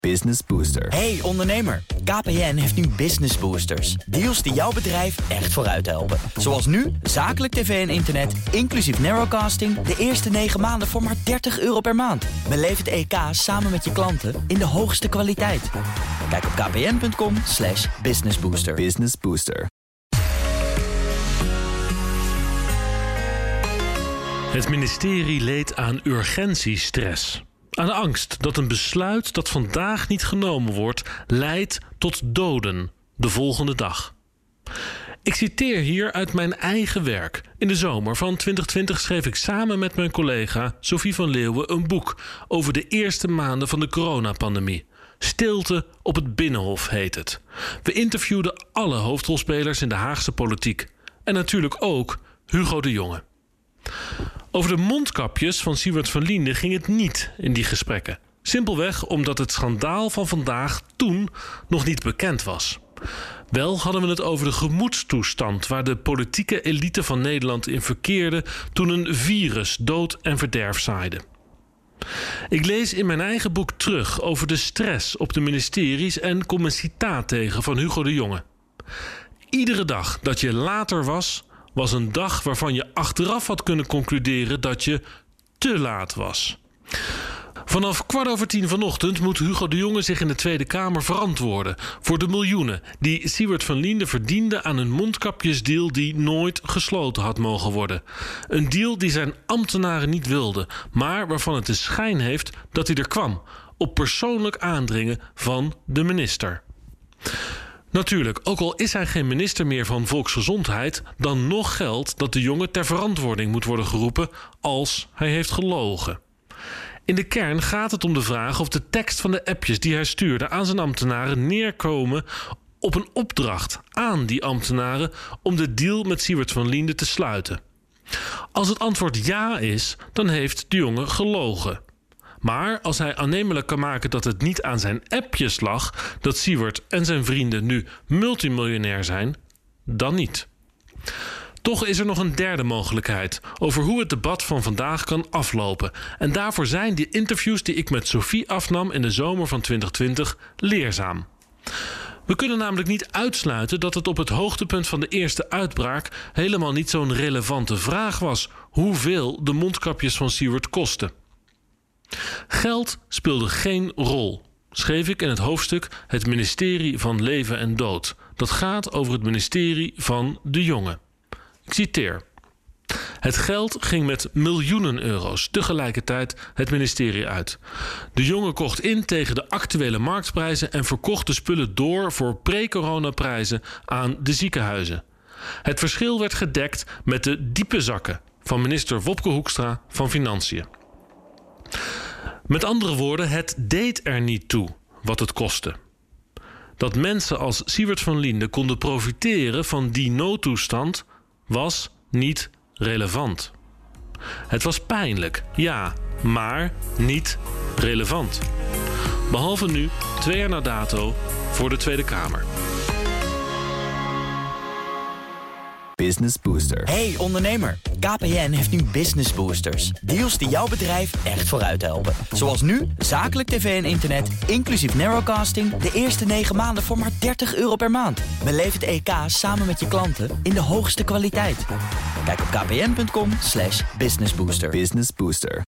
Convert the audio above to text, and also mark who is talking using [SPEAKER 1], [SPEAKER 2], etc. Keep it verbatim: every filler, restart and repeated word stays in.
[SPEAKER 1] Business Booster.
[SPEAKER 2] Hey ondernemer, K P N heeft nu Business Boosters. Deals die jouw bedrijf echt vooruit helpen. Zoals nu, zakelijk tv en internet, inclusief narrowcasting... de eerste negen maanden voor maar dertig euro per maand. Beleef het E K samen met je klanten in de hoogste kwaliteit. Kijk op kpn.com slash businessbooster.
[SPEAKER 1] Business Booster.
[SPEAKER 3] Het ministerie leed aan urgentiestress. Aan angst dat een besluit dat vandaag niet genomen wordt... leidt tot doden de volgende dag. Ik citeer hier uit mijn eigen werk. In de zomer van twintig twintig schreef ik samen met mijn collega Sophie van Leeuwen een boek... over de eerste maanden van de coronapandemie. Stilte op het Binnenhof heet het. We interviewden alle hoofdrolspelers in de Haagse politiek. En natuurlijk ook Hugo de Jonge. Over de mondkapjes van Siewert van Liende ging het niet in die gesprekken. Simpelweg omdat het schandaal van vandaag toen nog niet bekend was. Wel hadden we het over de gemoedstoestand waar de politieke elite van Nederland in verkeerde toen een virus dood en verderf zaaide. Ik lees in mijn eigen boek terug over de stress op de ministeries en kom een citaat tegen van Hugo de Jonge. Iedere dag dat je later was, was een dag waarvan je achteraf had kunnen concluderen dat je te laat was. Vanaf kwart over tien vanochtend moet Hugo de Jonge zich in de Tweede Kamer verantwoorden voor de miljoenen die Siewert van Liende verdiende aan een mondkapjesdeal die nooit gesloten had mogen worden. Een deal die zijn ambtenaren niet wilden, maar waarvan het de schijn heeft dat hij er kwam, op persoonlijk aandringen van de minister. Natuurlijk, ook al is hij geen minister meer van Volksgezondheid, dan nog geldt dat de jongen ter verantwoording moet worden geroepen als hij heeft gelogen. In de kern gaat het om de vraag of de tekst van de appjes die hij stuurde aan zijn ambtenaren neerkomen op een opdracht aan die ambtenaren om de deal met Siewert van Liende te sluiten. Als het antwoord ja is, dan heeft de jongen gelogen. Maar als hij aannemelijk kan maken dat het niet aan zijn appjes lag, dat Siewert en zijn vrienden nu multimiljonair zijn, dan niet. Toch is er nog een derde mogelijkheid over hoe het debat van vandaag kan aflopen. En daarvoor zijn die interviews die ik met Sophie afnam in de zomer van twintig twintig leerzaam. We kunnen namelijk niet uitsluiten dat het op het hoogtepunt van de eerste uitbraak helemaal niet zo'n relevante vraag was hoeveel de mondkapjes van Siewert kosten. Geld speelde geen rol, schreef ik in het hoofdstuk Het ministerie van Leven en Dood. Dat gaat over het ministerie van de Jonge. Ik citeer. Het geld ging met miljoenen euro's tegelijkertijd het ministerie uit. De Jonge kocht in tegen de actuele marktprijzen en verkocht de spullen door voor pre-coronaprijzen aan de ziekenhuizen. Het verschil werd gedekt met de diepe zakken van minister Wopke Hoekstra van Financiën. Met andere woorden, het deed er niet toe wat het kostte. Dat mensen als Siewert van Liende konden profiteren van die noodtoestand was niet relevant. Het was pijnlijk, ja, maar niet relevant. Behalve nu, twee jaar na dato, voor de Tweede Kamer.
[SPEAKER 1] Business Booster.
[SPEAKER 2] Hey ondernemer, K P N heeft nu Business Boosters. Deals die jouw bedrijf echt vooruit helpen. Zoals nu, zakelijk tv en internet, inclusief narrowcasting... de eerste negen maanden voor maar dertig euro per maand. Beleef het E K samen met je klanten in de hoogste kwaliteit. Kijk op kpn.com slash businessbooster.
[SPEAKER 1] Business Booster.